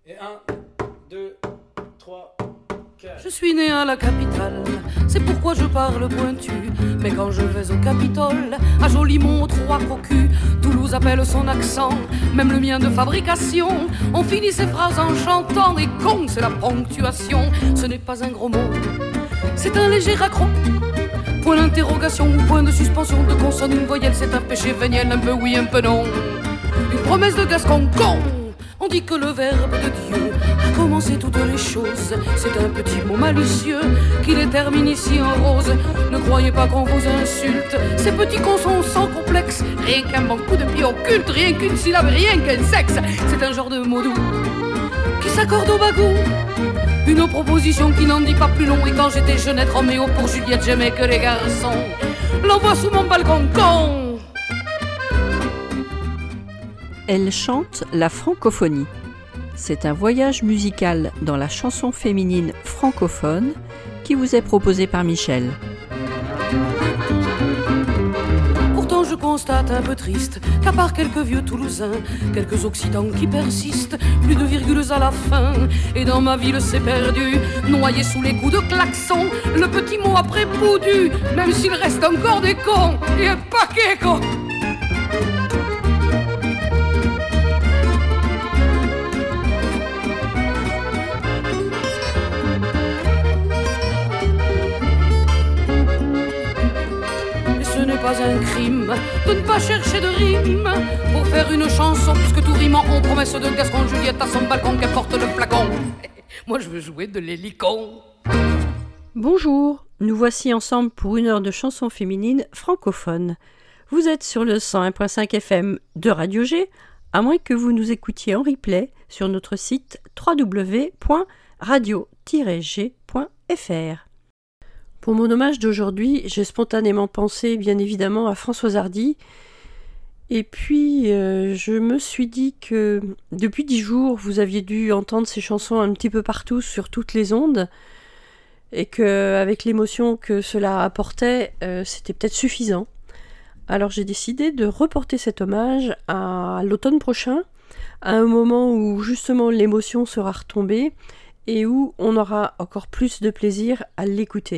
Et 1, 2, 3, 4. Je suis né à la capitale, c'est pourquoi je parle pointu. Mais quand je vais au Capitole, à Jolimont, Trois Cocus, Toulouse appelle son accent, même le mien de fabrication. On finit ses phrases en chantant, et con, c'est la ponctuation. Ce n'est pas un gros mot, c'est un léger accroc. Point d'interrogation ou point de suspension de consonne, une voyelle, c'est un péché véniel, un peu oui, un peu non. Une promesse de Gascon, con. On dit que le verbe de Dieu a commencé toutes les choses. C'est un petit mot malicieux qui détermine ici en rose. Ne croyez pas qu'on vous insulte, ces petits cons sont sans complexe. Rien qu'un bon coup de pied occulte, rien qu'une syllabe, rien qu'un sexe. C'est un genre de mot doux qui s'accorde au bagou. Une proposition qui n'en dit pas plus long. Et quand j'étais jeunette Roméo, pour Juliette j'aimais que les garçons. L'envoie sous mon balcon, con. Elle chante la francophonie. C'est un voyage musical dans la chanson féminine francophone qui vous est proposé par Michel. Pourtant je constate un peu triste qu'à part quelques vieux Toulousains, quelques Occitans qui persistent, plus de virgules à la fin. Et dans ma ville c'est perdu, noyé sous les coups de klaxon, le petit mot après boudu, même s'il reste encore des cons et un paquet con. Pas un crime de ne pas chercher de rime pour faire une chanson, puisque tout rime en promesse de Gascon. Juliette à son balcon, qu'importe le flacon. Moi je veux jouer de l'hélicon. Bonjour, nous voici ensemble pour une heure de chansons féminines francophones. Vous êtes sur le 101.5 FM de Radio G, à moins que vous nous écoutiez en replay sur notre site www.radio-g.fr. Pour mon hommage d'aujourd'hui, j'ai spontanément pensé bien évidemment à Françoise Hardy. Et puis, je me suis dit que depuis 10 jours, vous aviez dû entendre ces chansons un petit peu partout, sur toutes les ondes. Et qu'avec l'émotion que cela apportait, c'était peut-être suffisant. Alors j'ai décidé de reporter cet hommage à l'automne prochain, à un moment où justement l'émotion sera retombée et où on aura encore plus de plaisir à l'écouter.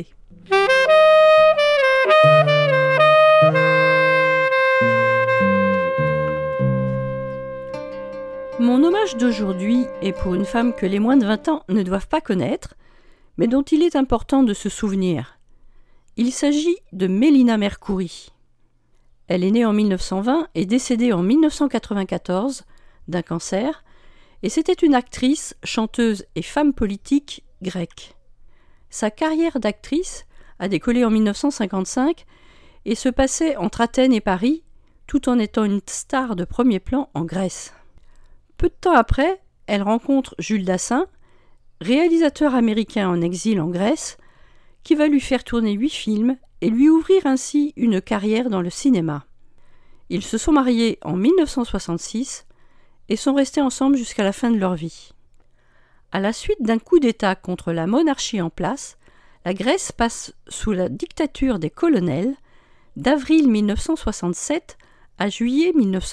Mon hommage d'aujourd'hui est pour une femme que les moins de 20 ans ne doivent pas connaître, mais dont il est important de se souvenir. Il s'agit de Mélina Mercouri. Elle est née en 1920 et décédée en 1994 d'un cancer, et c'était une actrice, chanteuse et femme politique grecque. Sa carrière d'actrice a décollé en 1955 et se passait entre Athènes et Paris, tout en étant une star de premier plan en Grèce. Peu de temps après, elle rencontre Jules Dassin, réalisateur américain en exil en Grèce, qui va lui faire tourner 8 films et lui ouvrir ainsi une carrière dans le cinéma. Ils se sont mariés en 1966 et sont restés ensemble jusqu'à la fin de leur vie. À la suite d'un coup d'État contre la monarchie en place, la Grèce passe sous la dictature des colonels d'avril 1967 à juillet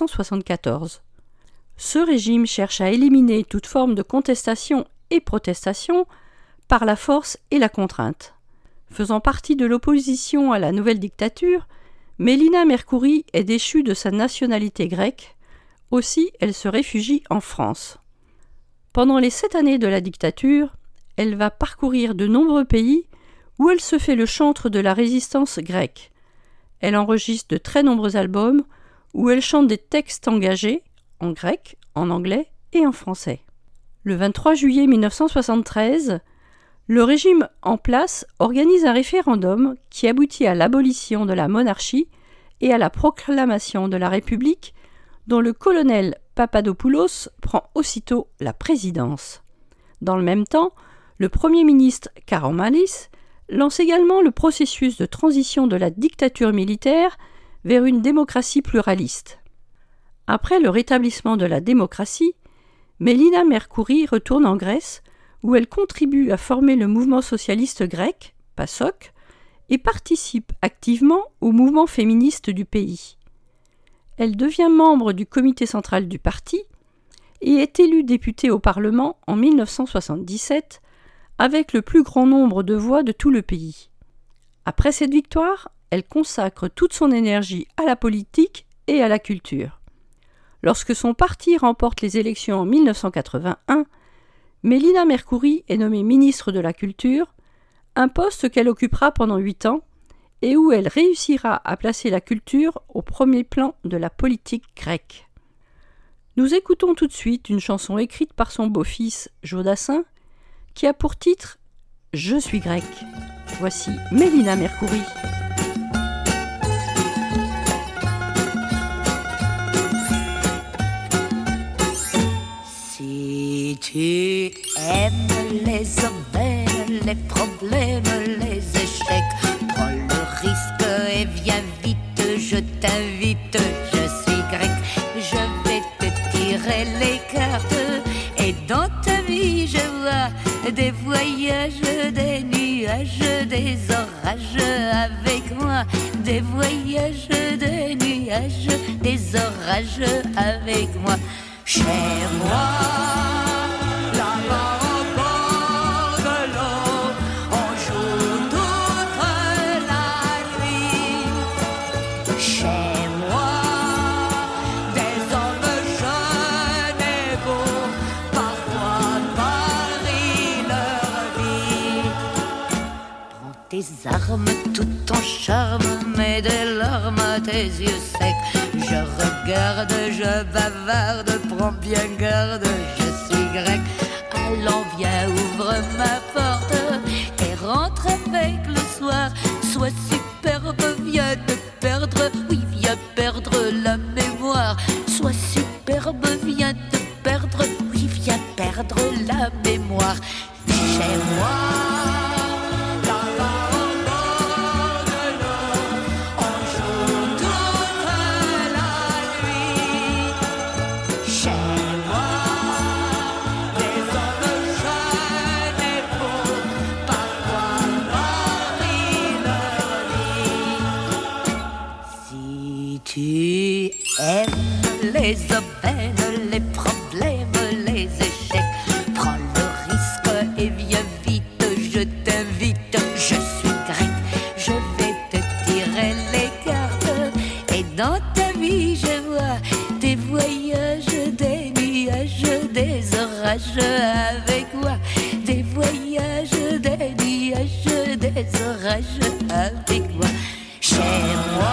1974. Ce régime cherche à éliminer toute forme de contestation et protestation par la force et la contrainte. Faisant partie de l'opposition à la nouvelle dictature, Mélina Mercouri est déchue de sa nationalité grecque. Aussi, elle se réfugie en France. Pendant les 7 années de la dictature, elle va parcourir de nombreux pays où elle se fait le chantre de la résistance grecque. Elle enregistre de très nombreux albums où elle chante des textes engagés en grec, en anglais et en français. Le 23 juillet 1973, le régime en place organise un référendum qui aboutit à l'abolition de la monarchie et à la proclamation de la République, dont le colonel Papadopoulos prend aussitôt la présidence. Dans le même temps, le Premier ministre Karamanlis lance également le processus de transition de la dictature militaire vers une démocratie pluraliste. Après le rétablissement de la démocratie, Mélina Mercouri retourne en Grèce, où elle contribue à former le mouvement socialiste grec, PASOK, et participe activement au mouvement féministe du pays. Elle devient membre du comité central du parti et est élue députée au Parlement en 1977 avec le plus grand nombre de voix de tout le pays. Après cette victoire, elle consacre toute son énergie à la politique et à la culture. Lorsque son parti remporte les élections en 1981, Mélina Mercouri est nommée ministre de la Culture, un poste qu'elle occupera pendant 8 ans et où elle réussira à placer la culture au premier plan de la politique grecque. Nous écoutons tout de suite une chanson écrite par son beau-fils Jodassin qui a pour titre « Je suis grec ». Voici Mélina Mercouri. Si tu aimes les aubaines, les problèmes, les échecs, prends le risque et viens vite, je t'invite, je suis grec, je vais te tirer les cartes et dans ta vie je vois des voyages, des nuages, des orages avec moi, des voyages, des nuages, des orages avec moi. Chez moi, là-bas au bord de l'eau, on joue toute la nuit. Chez moi, des hommes jeunes et beaux, parfois marient leur vie. Prends tes armes, tout ton charme, mets des larmes à tes yeux secs. Je regarde, je bavarde, prends bien garde, je suis grec. Allons, viens, ouvre ma porte et rentre avec le soir. Sois superbe, viens te perdre, oui, viens perdre la mémoire. Sois superbe, viens te perdre, oui, viens perdre la mémoire. Chez moi, tu aimes les aubaines, les problèmes, les échecs, prends le risque et viens vite, je t'invite, je suis grec, je vais te tirer les cartes et dans ta vie je vois des voyages, des nuages, des orages avec moi, des voyages, des nuages, des orages avec moi. Chez moi,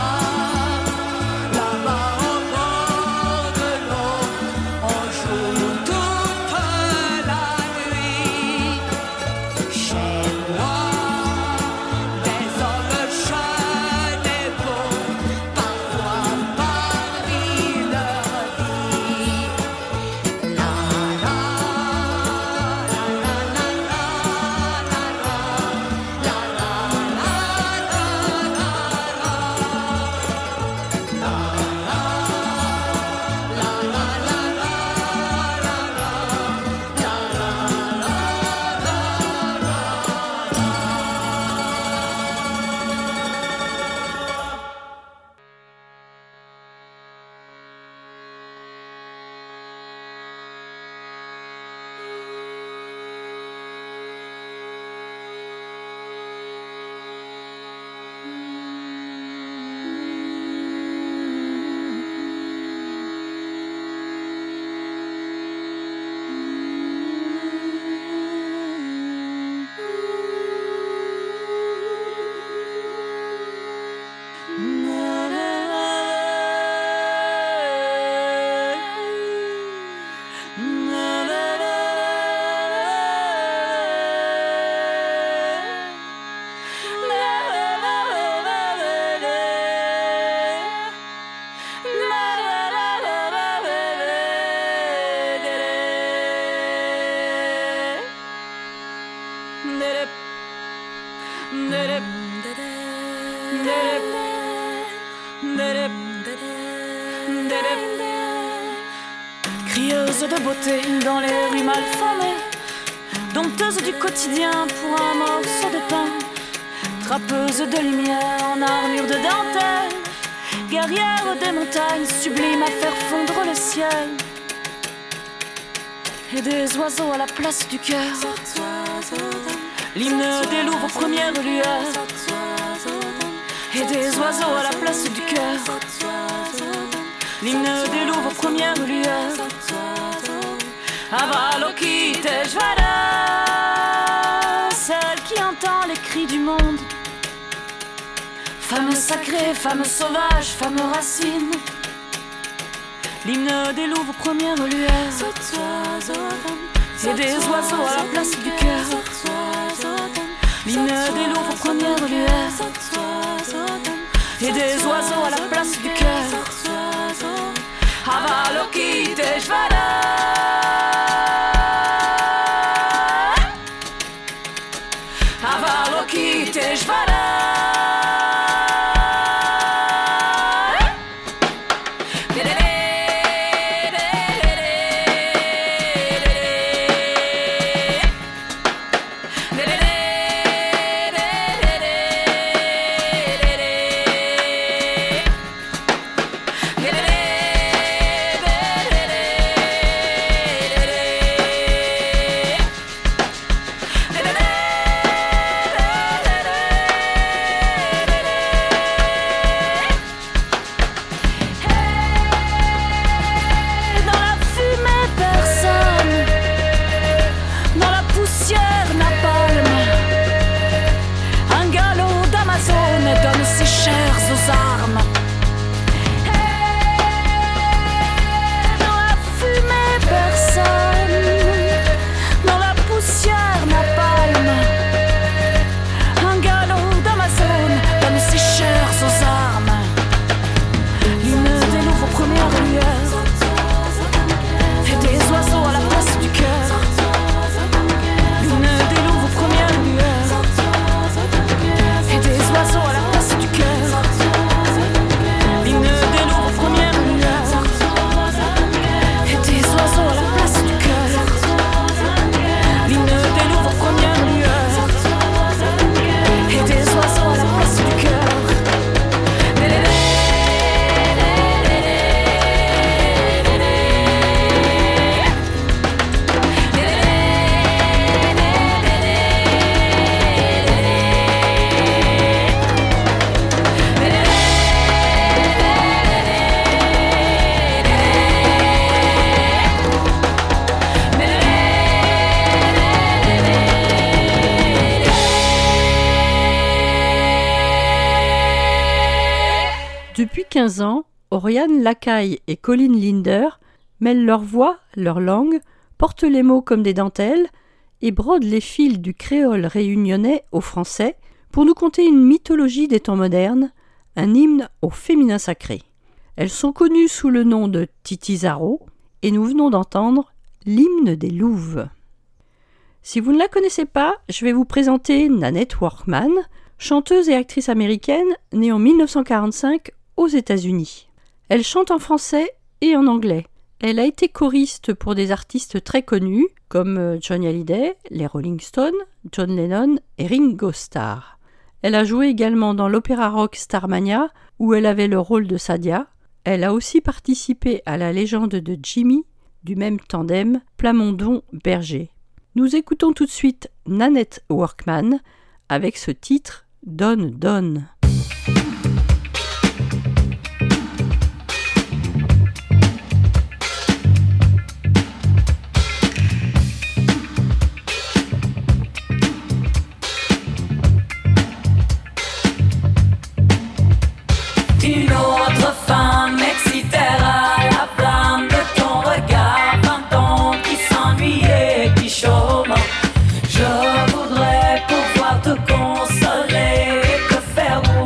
Crieuse de beauté dans les rues malfamées, dompteuse du quotidien pour un morceau de pain, trappeuse de lumière en armure de dentelle, guerrière des montagnes sublime à faire fondre le ciel. et des oiseaux à la place du cœur. L'hymne des loups aux premières lueurs, et des oiseaux à la place du cœur. L'hymne des loups aux premières lueurs. Avalokiteshvara, celle qui entend les cris du monde. Femme sacrée, femme sauvage, femme racine. L'hymne des loups aux premières lueurs, et des oiseaux à la place du cœur. L'hymne des loups aux premières lueurs, et des oiseaux à la place du cœur. Avalokiteshvara, Avalokiteshvara. Depuis 15 ans, Oriane Lacaille et Colline Linder mêlent leur voix, leur langue, portent les mots comme des dentelles et brodent les fils du créole réunionnais au français pour nous conter une mythologie des temps modernes, un hymne au féminin sacré. Elles sont connues sous le nom de Titi Zaro et nous venons d'entendre l'hymne des louves. Si vous ne la connaissez pas, je vais vous présenter Nanette Workman, chanteuse et actrice américaine née en 1945 aux États-Unis. Elle chante en français et en anglais. Elle a été choriste pour des artistes très connus comme Johnny Hallyday, les Rolling Stones, John Lennon et Ringo Starr. Elle a joué également dans l'opéra rock Starmania où elle avait le rôle de Sadia. Elle a aussi participé à la légende de Jimmy du même tandem Plamondon-Berger. Nous écoutons tout de suite Nanette Workman avec ce titre Donne, donne. Une autre femme excitera la flamme de ton regard, fantôme qui s'ennuie et qui chôme. Je voudrais pouvoir te consoler et te faire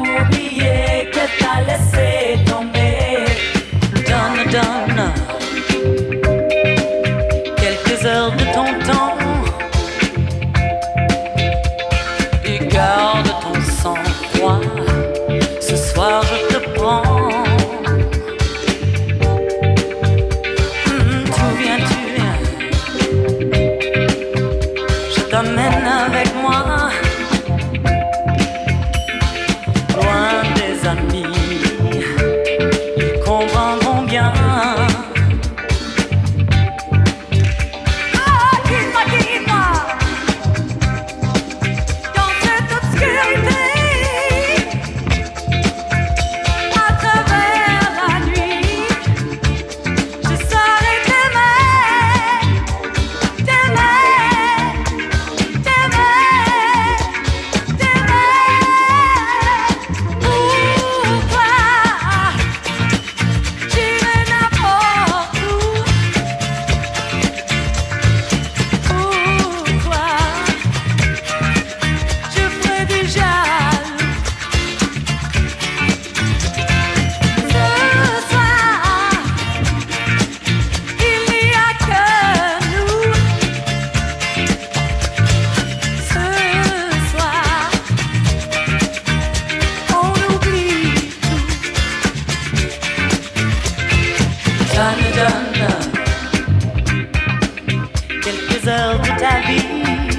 vie.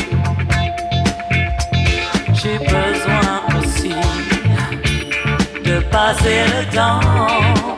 J'ai besoin aussi de passer le temps.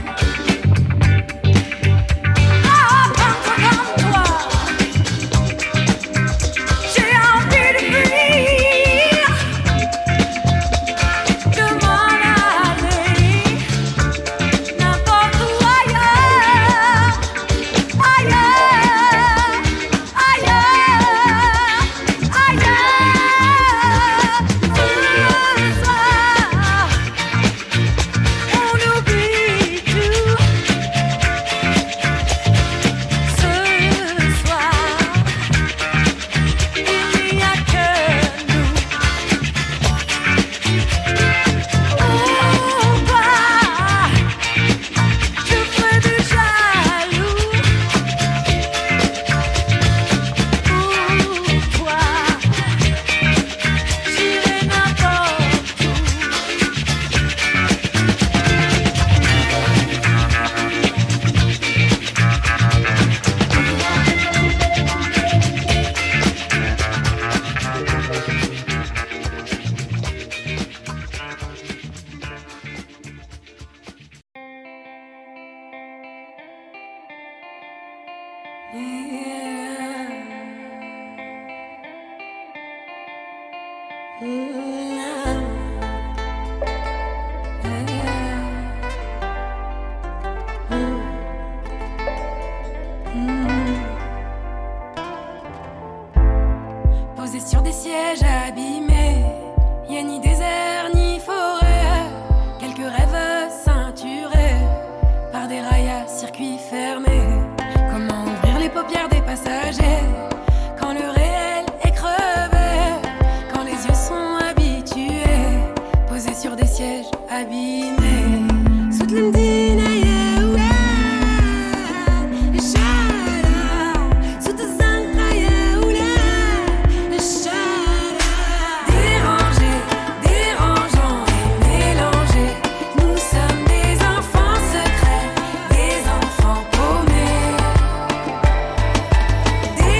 Posé sur des sièges abîmés, y a ni désert ni forêt, quelques rêves ceinturés par des rails à circuit fermé. Comment ouvrir les paupières des passagers quand le réel est crevé, quand les yeux sont habitués, posés sur des sièges abîmés. Dérangeant et mélangé, nous sommes des enfants secrets, des enfants paumés.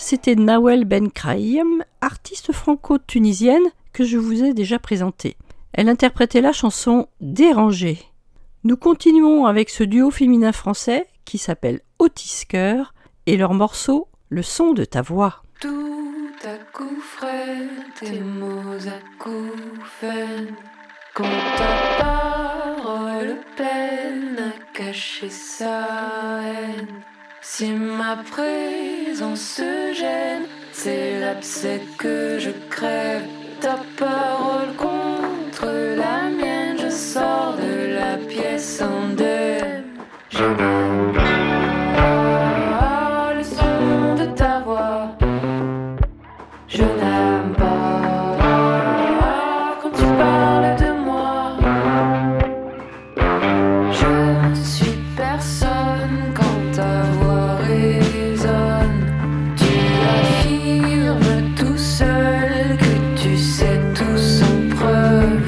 c'était Nawel Benkraïm, artiste franco-tunisienne que je vous ai déjà présentée. Elle interprétait la chanson « Dérangée ». Nous continuons avec ce duo féminin français qui s'appelle Otis Cœur et leur morceau « Le son de ta voix ». Tout à coup frêle, tes mots acouphènes, quand ta parole peine à cacher sa haine. Si ma présence te gêne, c'est l'abcès que je crève. Ta parole contre la mienne, je sors de la pièce indemne. Je n'aime pas le son de ta voix. Je n'aime pas quand tu parles de moi. Je ne suis personne quand ta voix résonne. Tu affirmes tout seul que tu sais tout sans preuve.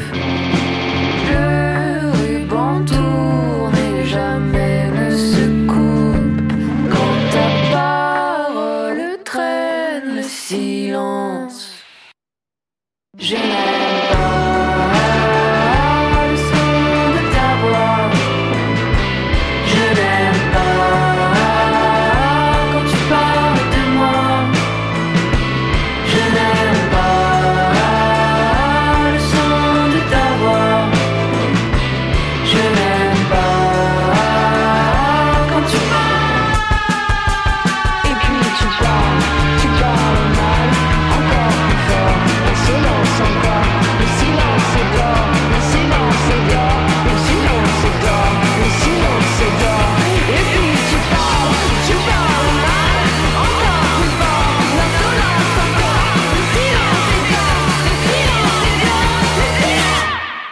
Le ruban tourne et jamais ne se coupe. Quand ta parole traîne le silence. Je n'aime pas le son de ta voix. Je n'aime pas quand tu parles de moi. Je n'aime pas le son de ta voix. Je n'aime pas quand tu parles. Et puis tu parles mal, encore plus fort. Le silence encore, le silence est d'or, le silence est d'or, le silence est d'or, le silence est d'or. Et puis tu parles mal, encore plus fort. L'insolence encore, le silence est d'or, le silence est d'or, le silence.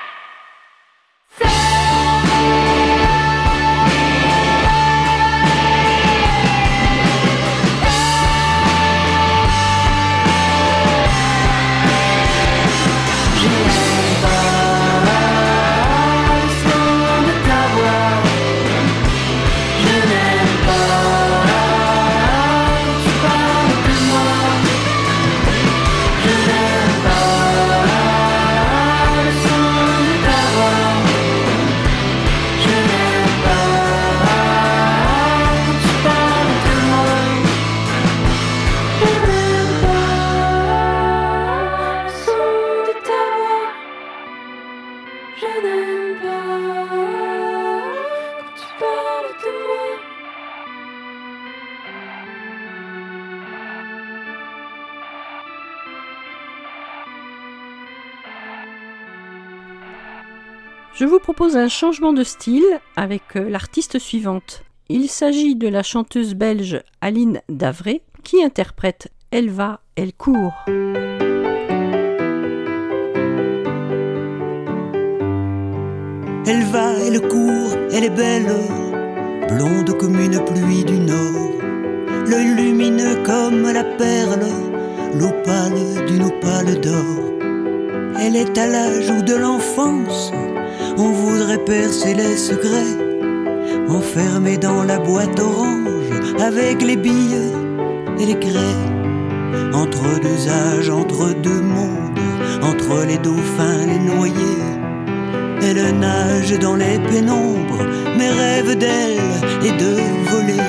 Je n'aime pas le son de ta voix. Je n'aime pas quand tu parles de moi. Je n'aime pas le son de ta voix. Je n'aime pas quand tu parles de moi. Je n'aime pas le son de ta voix. Je n'aime pas quand tu parles de moi. Je vous propose un changement de style avec l'artiste suivante. Il s'agit de la chanteuse belge Aline Davray qui interprète « Elle va, elle court ». Elle va, elle court, elle est belle, blonde comme une pluie du nord, l'œil lumineux comme la perle, l'opale d'une opale d'or. Elle est à l'âge où de l'enfance, on voudrait percer les secrets, enfermée dans la boîte orange, avec les billes et les grès. Entre deux âges, entre deux mondes, entre les dauphins, les noyés, elle nage dans les pénombres, mais rêve d'elle et de voler.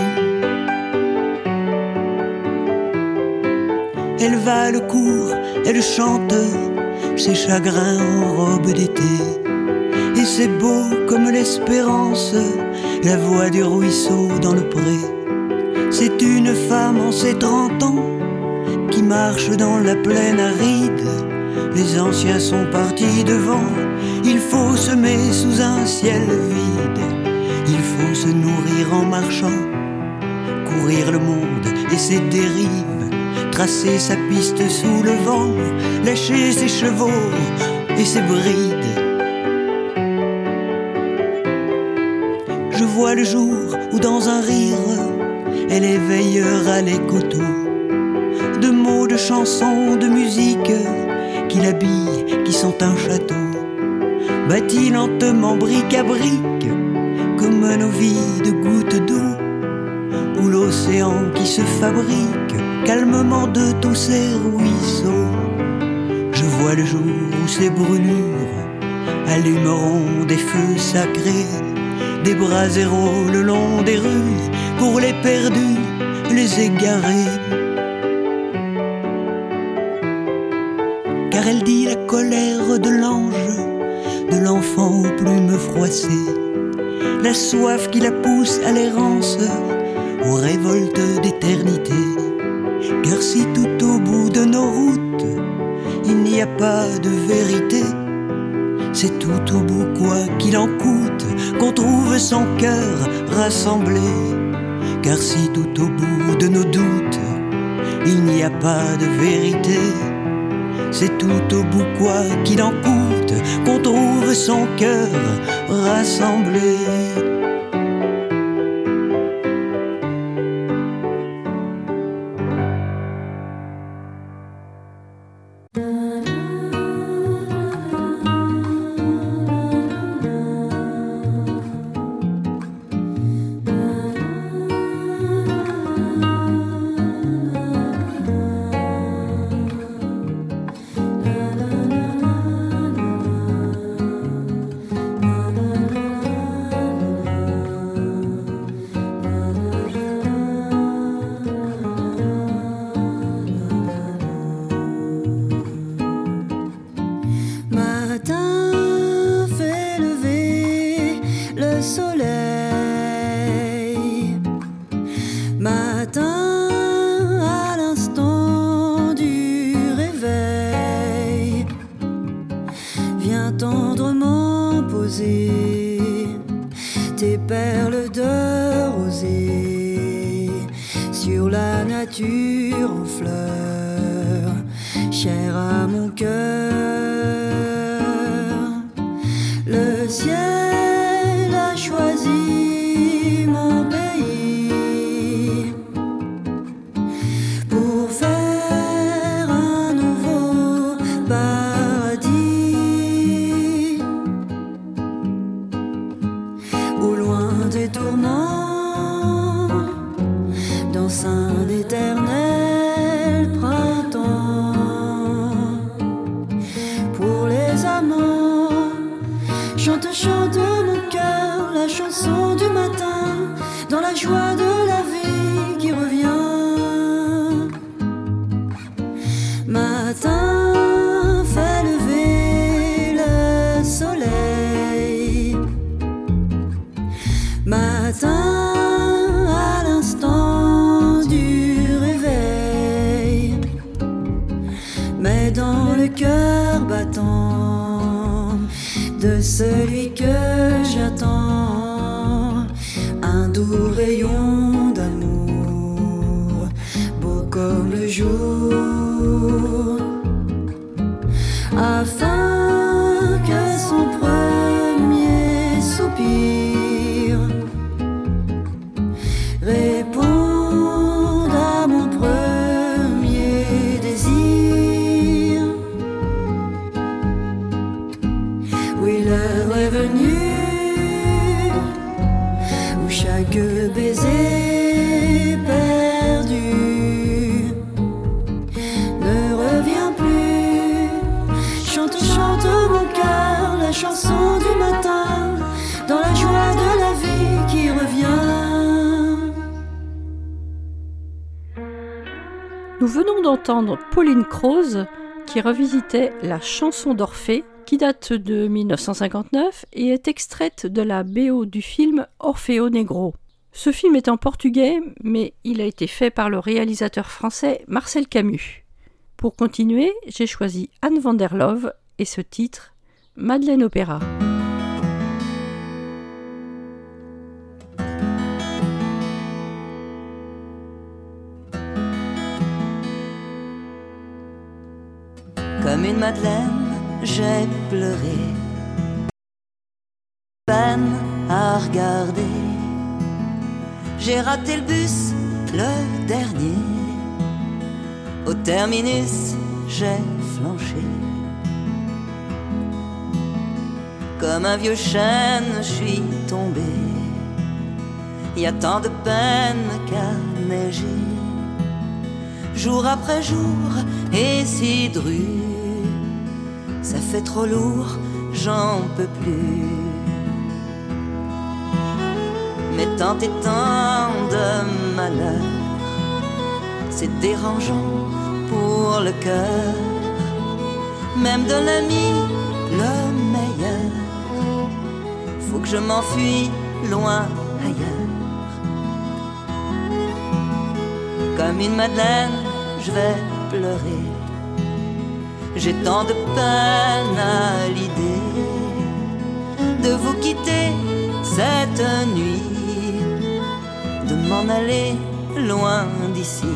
Elle va, elle court, elle chante ses chagrins en robe d'été. Et c'est beau comme l'espérance, la voix du ruisseau dans le pré. C'est une femme en ses 30 ans qui marche dans la plaine aride. Les anciens sont partis devant, il faut semer sous un ciel vide. Il faut se nourrir en marchant, courir le monde et ses dérives, tracer sa piste sous le vent, lâcher ses chevaux et ses brides. Je vois le jour où dans un rire, elle éveillera les coteaux, de mots, de chansons, de musique qui l'habillent, qui sont un château, bâti lentement brique à brique, comme nos vies de gouttes d'eau, où l'eau l'océan qui se fabrique calmement de tous ces ruisseaux. Je vois le jour où ces brûlures allumeront des feux sacrés, des braseros le long des rues pour les perdus, les égarés. Car elle dit la colère de l'ange, de l'enfant aux plumes froissées, la soif qui la pousse à l'errance, aux révoltes d'éternité. Car si tout au bout de nos routes il n'y a pas de vérité, c'est tout au bout, quoi qu'il en coûte, qu'on trouve son cœur rassemblé. Car si tout au bout de nos doutes il n'y a pas de vérité, c'est tout au bout, quoi qu'il en coûte, qu'on trouve son cœur rassemblé. Tes perles de rosée sur la nature en fleurs, chère à mon cœur. Le ciel a choisi mon pays pour faire un nouveau paradis, au loin des tourments, dans un éternel printemps. Pour les amants, chante, chante mon cœur la chanson du matin, dans la joie de la vie qui revient. Matin fait lever le soleil, matin à l'instant du réveil, mais dans le cœur battant de celui que j'attends, un doux rayon d'amour, beau comme le jour, afin que son premier soupir réponde à mon premier désir. Oui, l'heure est venue où chaque baiser perdu ne revient plus. Chante, chante mon cœur la chanson du matin, dans la joie de la vie qui revient. Nous venons d'entendre Pauline Croze qui revisitait la chanson d'Orphée, qui date de 1959 et est extraite de la BO du film Orfeo Negro. Ce film est en portugais, mais il a été fait par le réalisateur français Marcel Camus. Pour continuer, j'ai choisi Anne van der Love et ce titre, Madeleine Opéra. Comme une madeleine, j'ai pleuré, peine à regarder. J'ai raté le bus, le dernier. Au terminus, j'ai flanché. Comme un vieux chêne, je suis tombé. Y a tant de peine qu'à neiger, jour après jour, et si dru, ça fait trop lourd, j'en peux plus. Mais tant et tant de malheur, c'est dérangeant pour le cœur, même de l'ami le meilleur. Faut que je m'enfuis loin ailleurs. Comme une madeleine, je vais pleurer. J'ai tant de peine à l'idée de vous quitter cette nuit, de m'en aller loin d'ici.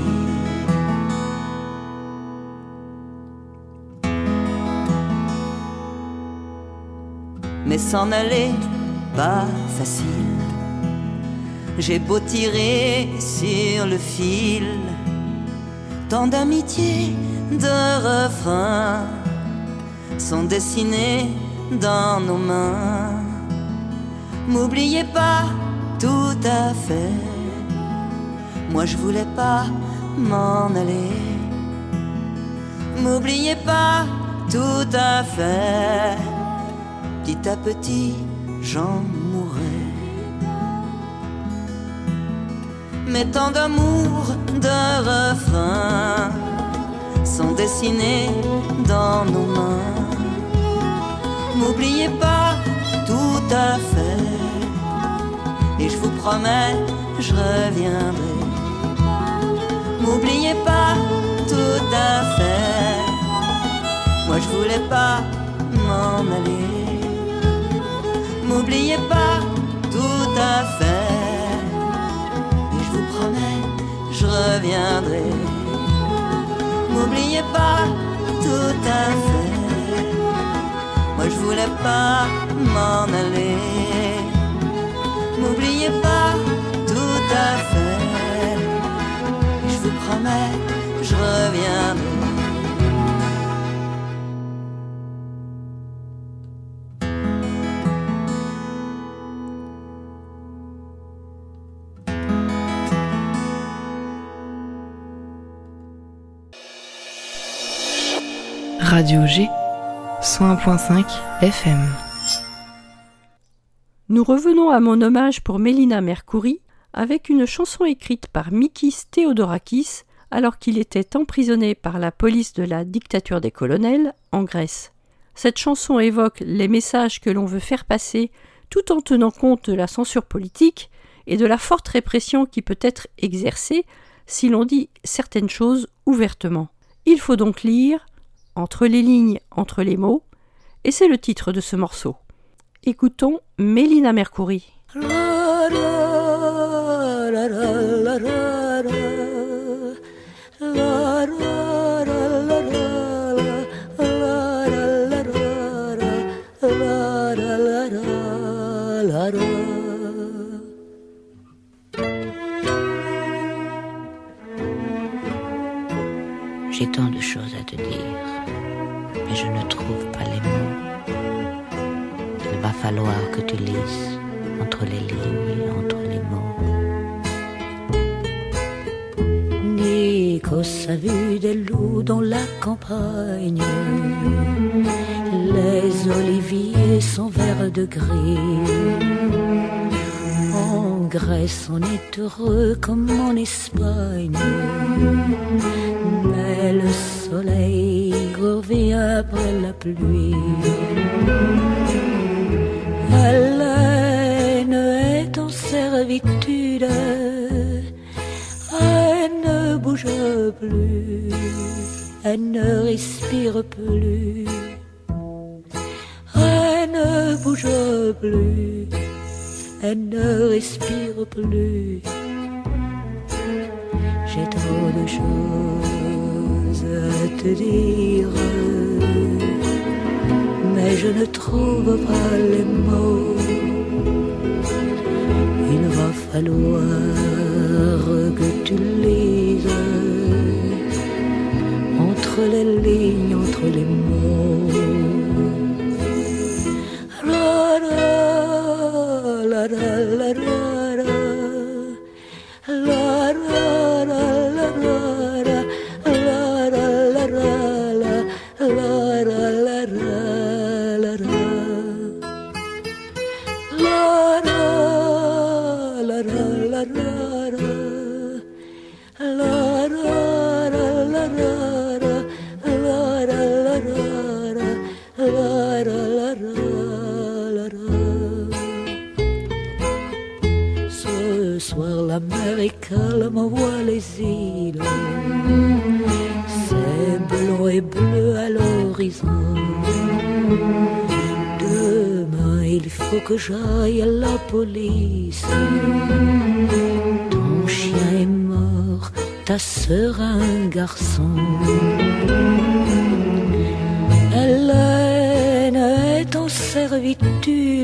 Mais s'en aller, pas facile. J'ai beau tirer sur le fil, tant d'amitié, de refrains sont dessinés dans nos mains. M'oubliez pas tout à fait, moi je voulais pas m'en aller. M'oubliez pas tout à fait, petit à petit j'en mourrai. Mais tant d'amour, de refrains sont dessinés dans nos mains. M'oubliez pas tout à fait, et je vous promets, je reviendrai. M'oubliez pas tout à fait, moi je voulais pas m'en aller. M'oubliez pas tout à fait, et je vous promets, je reviendrai. M'oubliez pas tout à fait, moi je voulais pas m'en aller. M'oubliez pas tout à fait, je vous promets, je reviendrai. Radio G, 101.5 FM. Nous revenons à mon hommage pour Mélina Mercouri avec une chanson écrite par Mikis Theodorakis alors qu'il était emprisonné par la police de la dictature des colonels en Grèce. Cette chanson évoque les messages que l'on veut faire passer tout en tenant compte de la censure politique et de la forte répression qui peut être exercée si l'on dit certaines choses ouvertement. Il faut donc lire entre les lignes, entre les mots, et c'est le titre de ce morceau. Écoutons Mélina Mercouri. J'ai tant de choses à te dire, mais je ne trouve pas les mots. Il va falloir que tu lises entre les lignes, entre les mots. Nikos a vu des loups dans la campagne, les oliviers sont verts de gris. En Grèce on est heureux comme en Espagne, mais le soleil revient après la pluie. Hélène est en servitude, elle ne bouge plus, elle ne respire plus, elle ne bouge plus, elle ne respire plus. J'ai trop de choses à te dire, mais je ne trouve pas les mots. Il va falloir que tu lises entre les lignes, entre les mots. La la la la la la la la. on voit les îles. C'est blanc et bleu à l'horizon. Demain il faut que j'aille à la police. Ton chien est mort, ta sœur a un garçon. Hélène est en servitude.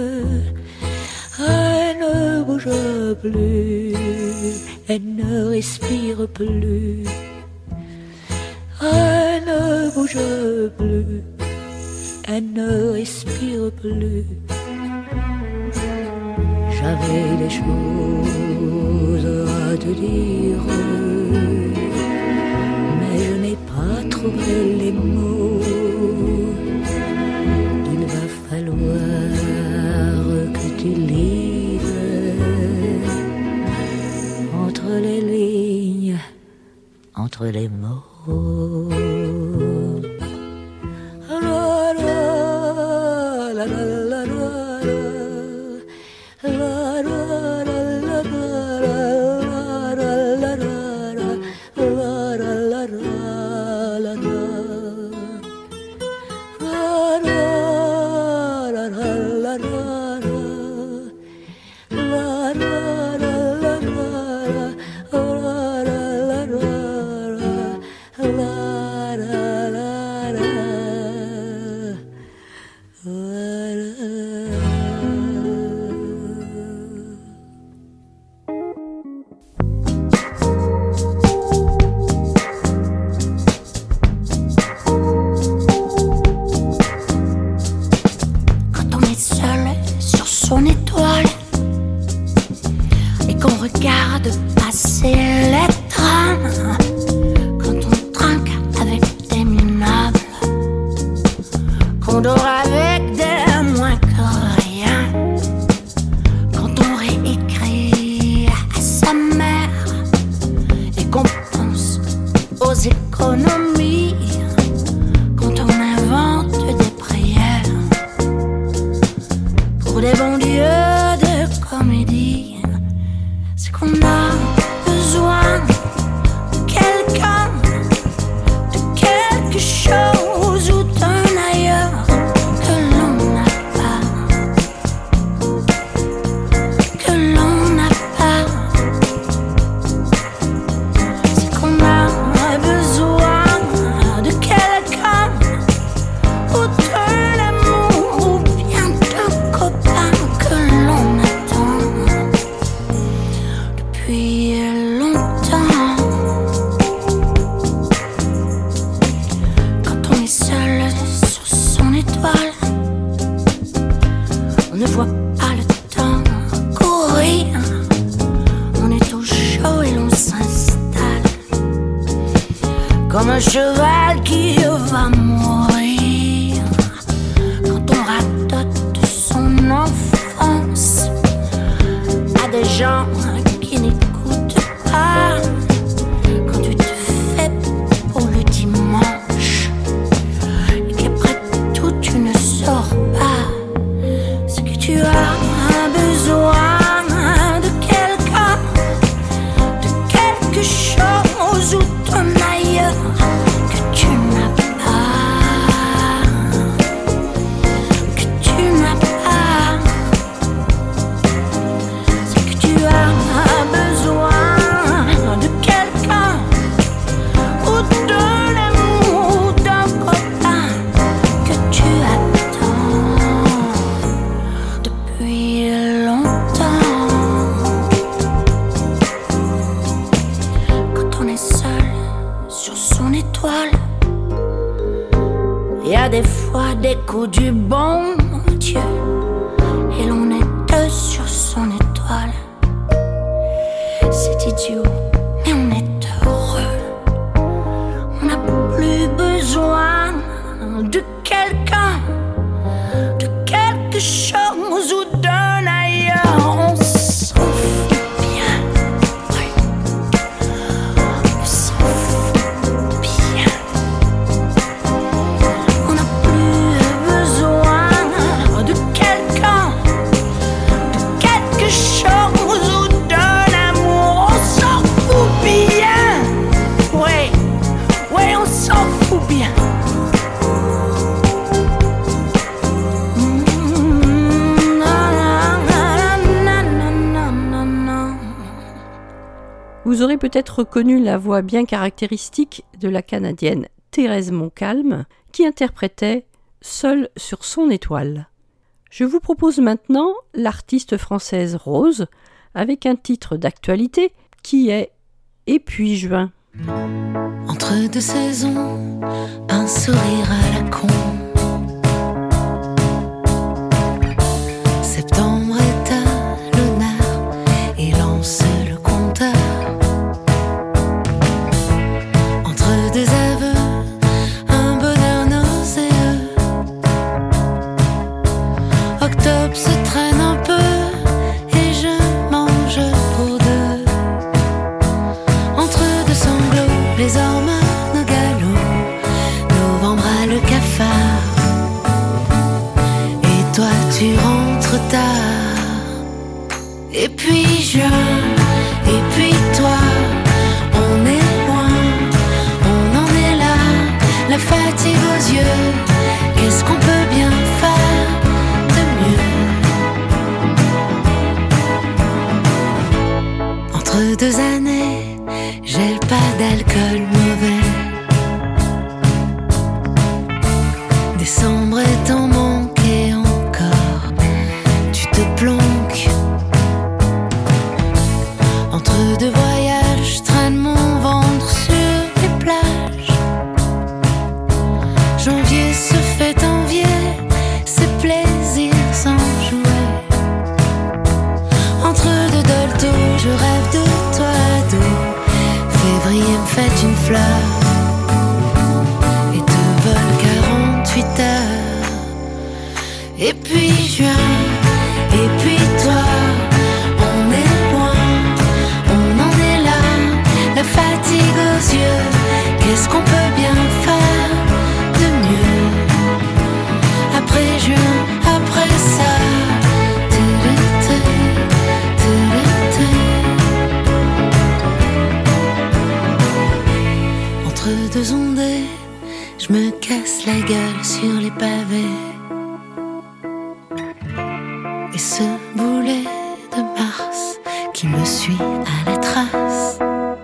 Elle ne bouge plus, elle ne respire plus. Elle ne bouge plus, elle ne respire plus. J'avais des choses à te dire, mais je n'ai pas trouvé les mots. Il va falloir que tu lises entre les lignes, entre les mots. Quelque chose ou d'un amour, on s'en Vous aurez peut-être reconnu la voix bien caractéristique de la Canadienne Thérèse Montcalm, qui interprétait « Seule sur son étoile ». Je vous propose maintenant l'artiste française Rose, avec un titre d'actualité qui est « Et puis juin ». Entre deux saisons, un sourire à la con. Septembre est à l'honneur et lance le compteur. Entre deux aveux, un bonheur nauséeux. Octobre se traîne un peu et je mange pour deux. Entre deux sanglots, les hormones galop. Novembre a le cafard. Et toi tu rentres tard. Et puis juin, et puis toi, on est loin, on en est là, la fatigue aux yeux. Qu'est-ce qu'on peut bien faire de mieux? Entre deux années, gèle pas d'alcool mauvais. Décembre est en manque et encore, tu te planques. Entre deux voyages, je traîne mon ventre sur les plages. Janvier se fait envier, c'est plaisir sans jouet. Entre deux dolto, je rêve de toi ado. Février me fait une fleur et te vole 48 heures. Et puis juin, et puis toi, on est loin, on en est là, la fatigue aux yeux. Qu'est-ce qu'on peut bien faire de mieux? Après juin, après ça, télété, télété. Entre deux ondées, je me casse la gueule sur les pavés. Et ce boulet de mars qui me suit à la trace.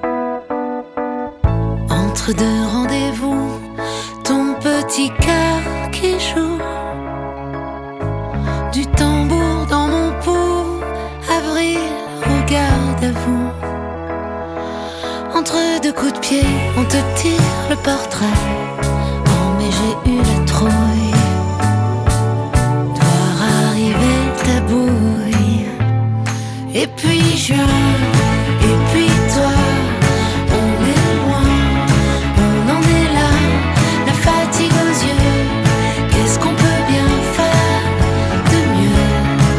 Entre deux rendez-vous, ton petit cœur qui joue. Du tambour dans mon pouls, avril, regarde à vous. Entre deux coups de pied, on te tire le portrait. Oh mais j'ai eu la trouille. Ta bouille. Et puis juin, et puis toi, on est loin, on en est là, la fatigue aux yeux. Qu'est-ce qu'on peut bien faire de mieux?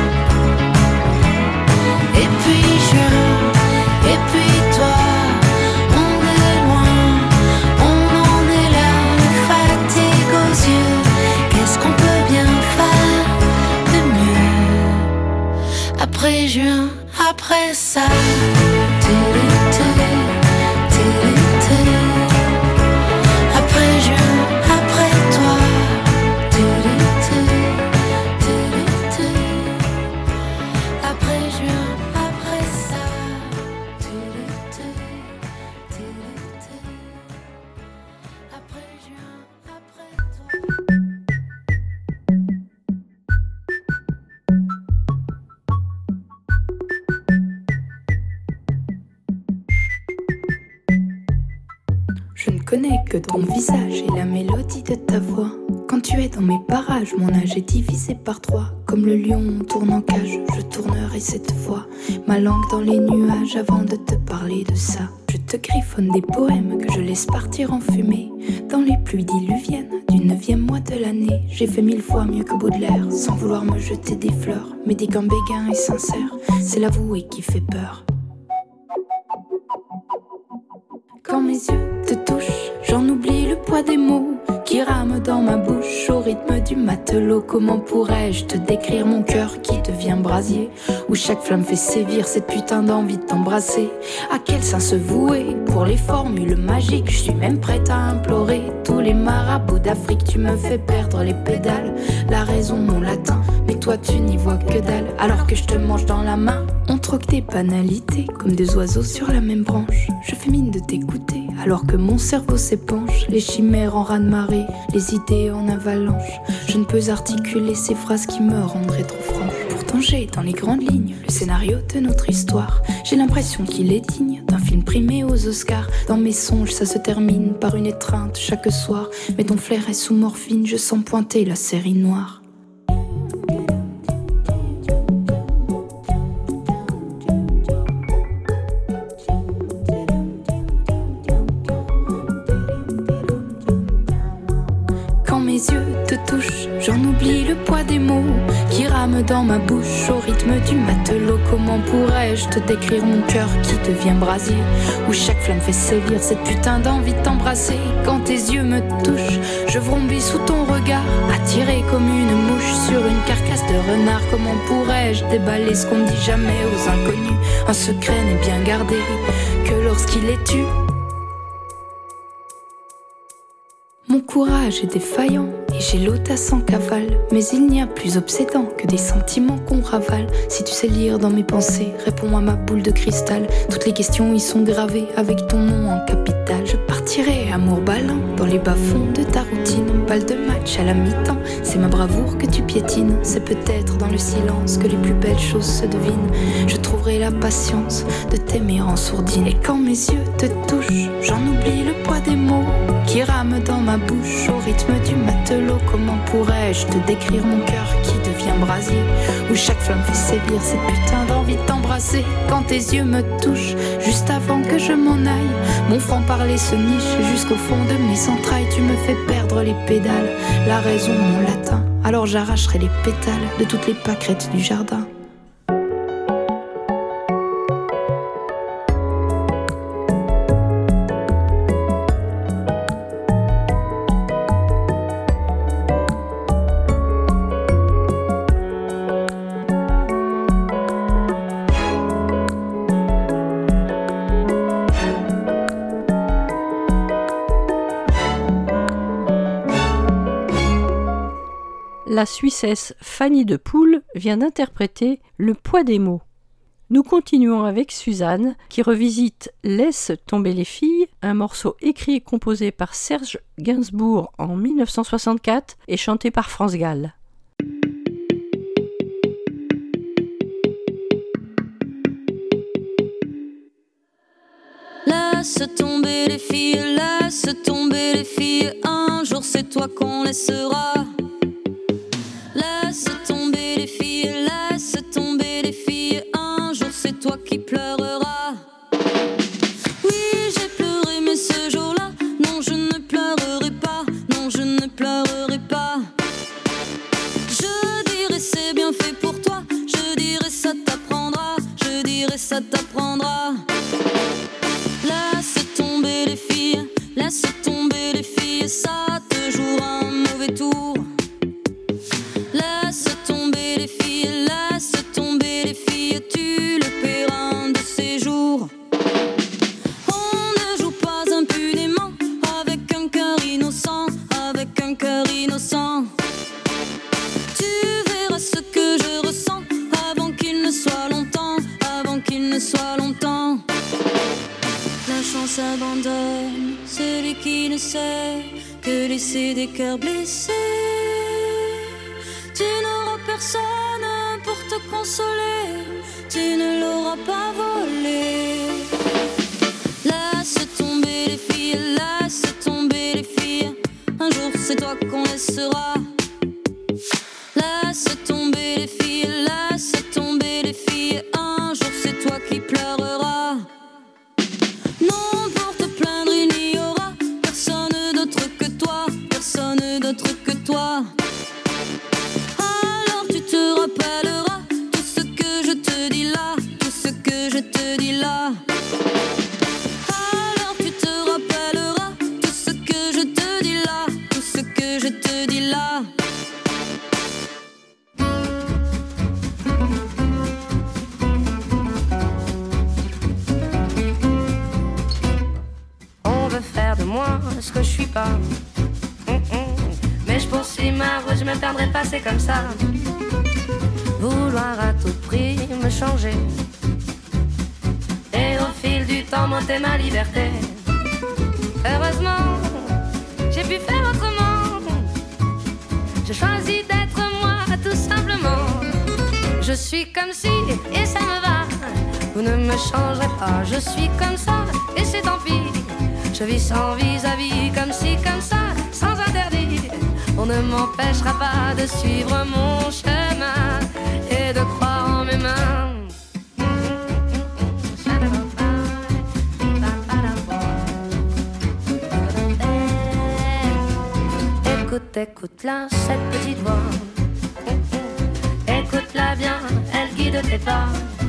Et puis juin, et puis toi, on est loin, on en est là, la fatigue aux yeux. Qu'est-ce qu'on peut bien faire de mieux? Après juin, après ça, télété, télété. Après juin, après toi, télété, télété. Après juin, après ça, télété, télété. Après juin, après toi. Je ne connais que ton visage et la mélodie de ta voix. Quand tu es dans mes parages, mon âge est divisé par 3. Comme le lion tourne en cage, je tournerai cette fois ma langue dans les nuages avant de te parler de ça. Je te griffonne des poèmes que je laisse partir en fumée dans les pluies diluviennes du 9e mois de l'année. J'ai fait 1000 fois mieux que Baudelaire, sans vouloir me jeter des fleurs. Mais dis qu'un béguin est sincère, c'est l'avoué qui fait peur. Quand mes yeux te touchent, j'en oublie le poids des mots qui qui rame dans ma bouche au rythme du matelot. Comment pourrais-je te décrire mon cœur qui devient brasier, où chaque flamme fait sévir cette putain d'envie de t'embrasser. À quel sein se vouer pour les formules magiques? Je suis même prête à implorer tous les marabouts d'Afrique. Tu me fais perdre les pédales, la raison mon latin, mais toi tu n'y vois que dalle. Alors que je te mange dans la main, on troque des banalités comme des oiseaux sur la même branche. Je fais mine de t'écouter alors que mon cerveau s'épanche, les chimères en raz-de-marée, les idées en avalanche. Je ne peux articuler ces phrases qui me rendraient trop franche. Pourtant j'ai dans les grandes lignes le scénario de notre histoire. J'ai l'impression qu'il est digne d'un film primé aux Oscars. Dans mes songes ça se termine par une étreinte chaque soir, mais ton flair est sous morphine, je sens pointer la série noire. J'en oublie le poids des mots qui rament dans ma bouche au rythme du matelot. Comment pourrais-je te décrire mon cœur qui devient brasier, où chaque flamme fait sévir cette putain d'envie de t'embrasser. Quand tes yeux me touchent, je vrombis sous ton regard, attiré comme une mouche sur une carcasse de renard. Comment pourrais-je déballer ce qu'on ne dit jamais aux inconnus? Un secret n'est bien gardé que lorsqu'il est tu. Mon courage est défaillant et j'ai l'audace en cavale, mais il n'y a plus obsédant que des sentiments qu'on ravale. Si tu sais lire dans mes pensées, réponds à ma boule de cristal. Toutes les questions y sont gravées avec ton nom en capital. Je partirai amour ballant dans les bas-fonds de ta routine. Balle de match à la mi-temps, c'est ma bravoure que tu piétines. C'est peut-être dans le silence que les plus belles choses se devinent. Je trouverai la patience de t'aimer en sourdine. Et quand mes yeux te touchent, j'en oublie le poids des mots qui rament dans ma bouche au rythme du matelot. Comment pourrais-je te décrire mon cœur qui devient brasier, où chaque flamme fait sévir cette putain d'envie de t'embrasser. Quand tes yeux me touchent, juste avant que je m'en aille, mon franc-parler se niche jusqu'au fond de mes entrailles. Tu me fais perdre les pédales, la raison mon latin, alors j'arracherai les pétales de toutes les pâquerettes du jardin. La Suissesse Fanny de Poel vient d'interpréter Le poids des mots. Nous continuons avec Suzanne qui revisite Laisse tomber les filles, un morceau écrit et composé par Serge Gainsbourg en 1964 et chanté par France Gall. Laisse tomber les filles, un jour c'est toi qu'on laissera. Laisse tomber les filles, un jour c'est toi qui pleureras. Oui, j'ai pleuré, mais ce jour-là, non, je ne pleurerai pas, non, je ne pleurerai pas. Je dirais c'est bien fait pour toi, je dirais ça t'apprendra, je dirais ça t'apprendra. Laisse tomber les filles, ça te jouera un mauvais tour. Laisse tomber les filles, tu le paieras un de ces jours. On ne joue pas impunément avec un cœur innocent, avec un cœur innocent. Tu verras ce que je ressens avant qu'il ne soit longtemps, avant qu'il ne soit longtemps. La chance abandonne celui qui ne sait que laisser des cœurs blessés. Tu n'auras personne pour te consoler, tu ne l'auras pas volé. Laisse tomber les filles, un jour c'est toi qu'on laissera. Laisse tomber les filles, un jour c'est toi qui pleureras. Non, pour te plaindre il n'y aura personne d'autre que toi, personne d'autre que toi. Alors tu te rappelleras tout ce que je te dis là, tout ce que je te dis là. moi ce que je suis pas. Mais je poursuis ma route, je me perdrai pas, c'est comme ça. Vouloir à tout prix me changer. Et au fil du temps monter ma liberté. Heureusement, j'ai pu faire autrement. Je choisis d'être moi tout simplement. Je suis comme si et ça me va. Vous ne me changerez pas, je suis comme ça et c'est tant pis. Je vis sans vis-à-vis, comme si, comme ça, sans interdit. On ne m'empêchera pas de suivre mon chemin et de croire en mes mains. Écoute, écoute-la, cette petite voix. Écoute-la bien, elle guide tes pas.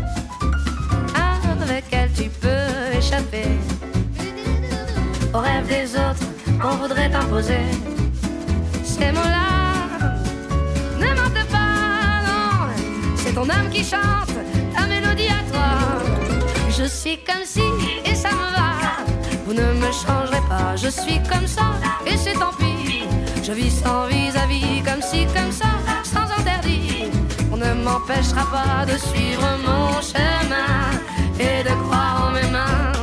Avec elle tu peux échapper aux rêves des autres qu'on voudrait t'imposer. Ces mots-là ne mentent pas, non. C'est ton âme qui chante ta mélodie à toi. Je suis comme si et ça me va. Vous ne me changerez pas, je suis comme ça et c'est tant pis. Je vis sans vis-à-vis, comme si, comme ça, sans interdit. On ne m'empêchera pas de suivre mon chemin et de croire en mes mains.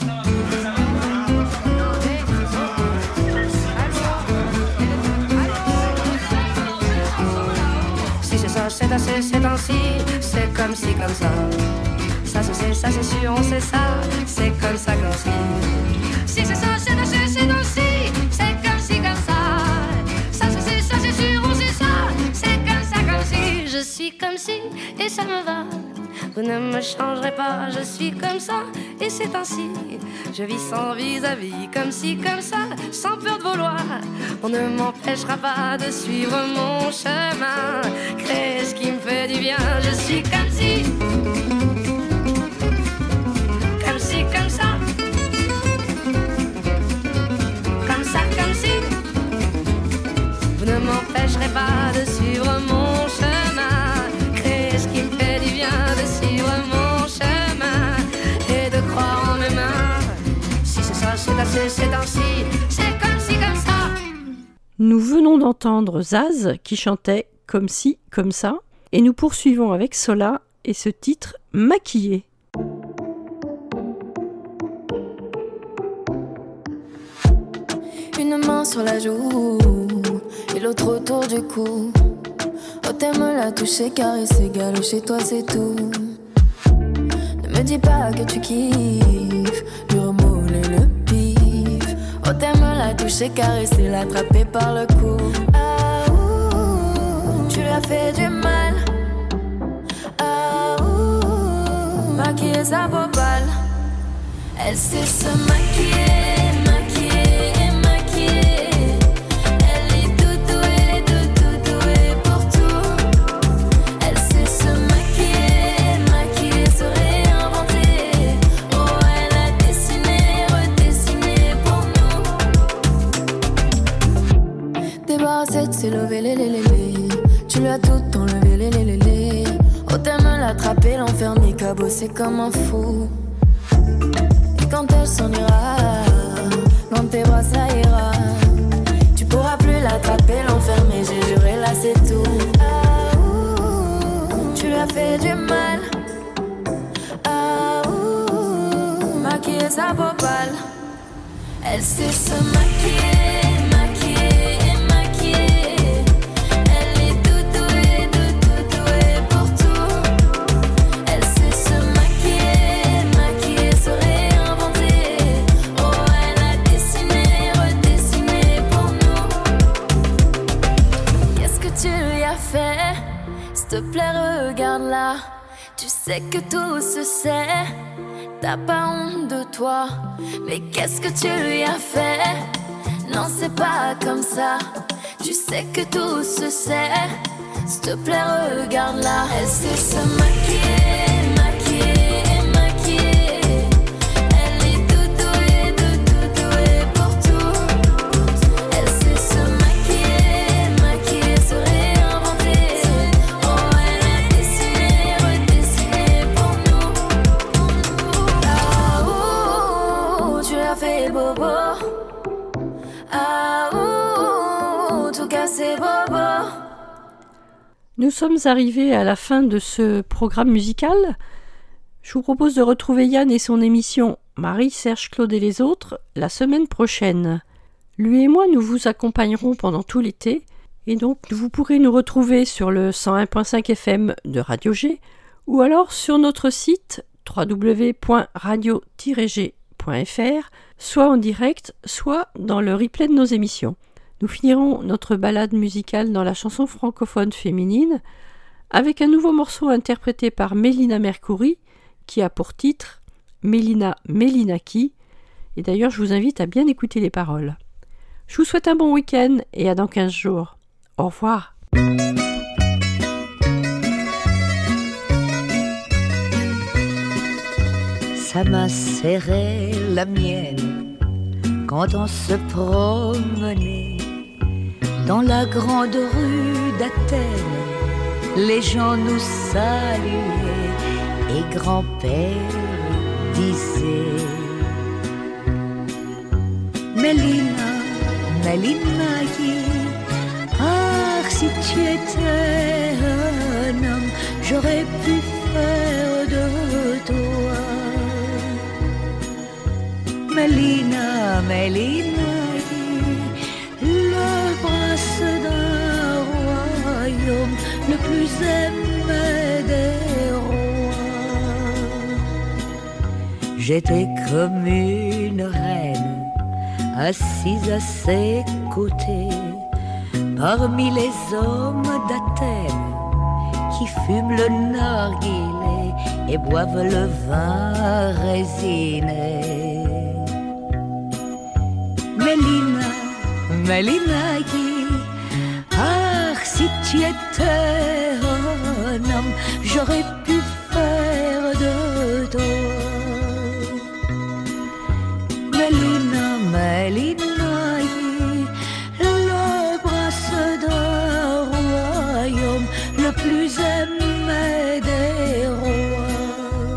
Si c'est ça, c'est assez, c'est ainsi. C'est comme si, comme ça. Ça c'est sûr, on sait ça. C'est comme ça, comme si. Si c'est ça, c'est assez, c'est ainsi. C'est comme si, comme ça. Ça c'est sûr, on sait ça. C'est comme ça, comme si. Je suis comme si et ça me va. Vous ne me changerez pas, je suis comme ça et c'est ainsi. Je vis sans vis-à-vis, comme si, comme ça, sans peur de vouloir. On ne m'empêchera pas de suivre mon chemin, créer ce qui me fait du bien. Je suis comme si, comme si, comme ça, comme ça, comme si. Vous ne m'empêcherez pas de suivre mon chemin, créer ce qui me fait du bien, de suivre mon chemin et de croire en mes mains. Si c'est ça, c'est assez, c'est ainsi, c'est comme si, comme ça. Nous venons d'entendre Zaz qui chantait Comme si, comme ça, et nous poursuivons avec Sola et ce titre Maquillé. Une main sur la joue et l'autre autour du cou. Oh, t'aimes la toucher, caresser, galop, chez toi c'est tout. Ne me dis pas que tu kiffes, lui remouler le pif. Oh, t'aimes la toucher, caresser, l'attraper par le cou. Ah, ouh, tu lui as fait du mal. Ah, ouh, maquiller sa peau pâle. Elle sait se maquiller, maquiller, maquiller. Elle est douée, douée pour tout. Elle sait se maquiller, maquiller, se réinventer. Oh, elle a dessiné, redessiné pour nous. Débarrassée de ses levées, les. Tu lui as tout enlevé, les. Oh, t'aimes l'attraper, l'enfermer, cabosser comme un fou. Quand elle s'en ira, dans tes bras ça ira. Tu pourras plus l'attraper, l'enfermer, j'ai juré là c'est tout. Ah, ouh, tu lui as fait du mal. Ah, ouh, maquiller sa peau pâle. Elle sait se maquiller, maquiller, maquiller. Elle est douée, douée pour tout. Elle sait se maquiller, maquiller, se réinventer. Oh, elle a dessiné, redessiné pour nous. Qu'est-ce que tu lui as fait? S'il te plaît, regarde-la. Tu sais que tout se sait. T'as pas honte de toi. Mais qu'est-ce que tu lui as fait? Non, c'est pas comme ça. Tu sais que tout se sait. S'il te plaît, regarde-la. Elle sait se maquiller, maquiller, maquiller. Elle est douée pour tout. Elle sait se maquiller, maquiller, se réinventer. Oh, elle a dessiné, redessiné pour nous. Ah, ouh, tu l'as fait bobo. Ah, ouh, tout cas c'est bobo. Nous sommes arrivés à la fin de ce programme musical. Je vous propose de retrouver Yann et son émission Marie, Serge, Claude et les autres la semaine prochaine. Lui et moi, nous vous accompagnerons pendant tout l'été et donc vous pourrez nous retrouver sur le 101.5 FM de Radio G ou alors sur notre site www.radio-g.fr, soit en direct, soit dans le replay de nos émissions. Nous finirons notre balade musicale dans la chanson francophone féminine avec un nouveau morceau interprété par Mélina Mercouri qui a pour titre Mélina Mélinaki. Et d'ailleurs, je vous invite à bien écouter les paroles. Je vous souhaite un bon week-end et à dans 15 jours. Au revoir. Ça m'a serré la mienne quand on se promenait dans la grande rue d'Athènes. Les gens nous saluaient et grand-père disait Mélina, Mélina, ah si tu étais un homme, j'aurais pu faire de toi. Mélina, Mélina, le prince d'un royaume, le plus aimé des rois. J'étais comme une reine, assise à ses côtés, parmi les hommes d'Athènes qui fument le narguilé et boivent le vin résiné. Mélina, Mélina, ah si tu étais un homme, j'aurais pu faire de toi. Mélina, Mélina, le prince d'un royaume, le plus aimé des rois.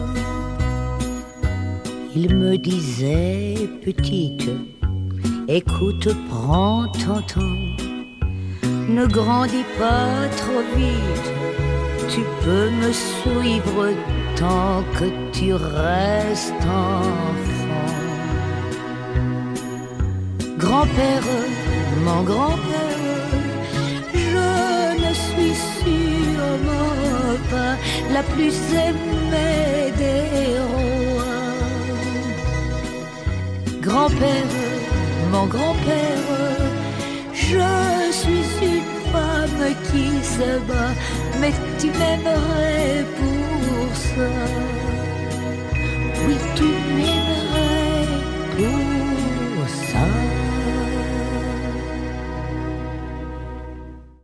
Il me disait petite, écoute, prends ton temps, ne grandis pas trop vite, tu peux me suivre tant que tu restes enfant. Grand-père, mon grand-père, je ne suis sûrement pas la plus aimée des rois. Grand-père, mon grand-père, je suis une femme qui se bat, mais tu m'aimerais pour ça. Oui, tu m'aimerais.